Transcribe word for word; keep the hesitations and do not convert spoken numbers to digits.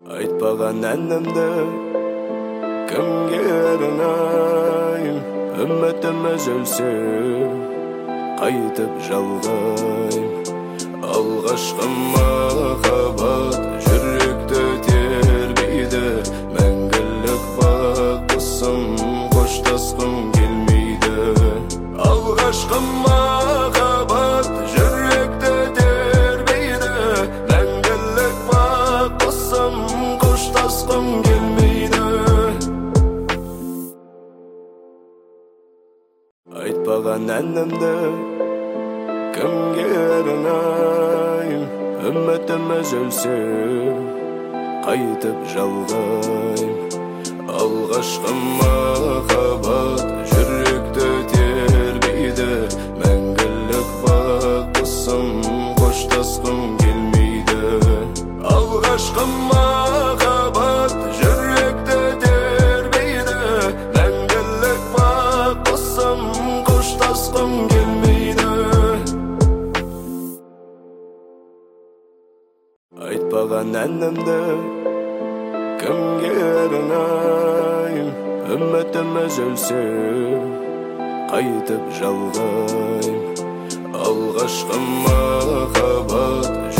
Айтпаған әнімді кімге арнайым, үмітім үзілсе қайтып жалғайым. Алғашқы махаббат жүректі тербейді, мәңгілік бақытсым қоштасқым келмейді. Алғашқы махаббат жүректі тербейді, мәңгілік бақытсым қоштасқым келмейді. Айтпаған әнімді кімге арнайым, үмітім үзілсе қайтып жалғайым. Алғашқы махаббат жүректі тербейді, мәңгілік бақытсым қоштасқым келмейді. Алғашқы махаббат жүректі тербейді, мәңгілік бақытсым қоштасқым келмейді. Айтпаған әнімді кімге арнайым, үмітім үзілсе қайтып жалғайым. Алғашқы махаббат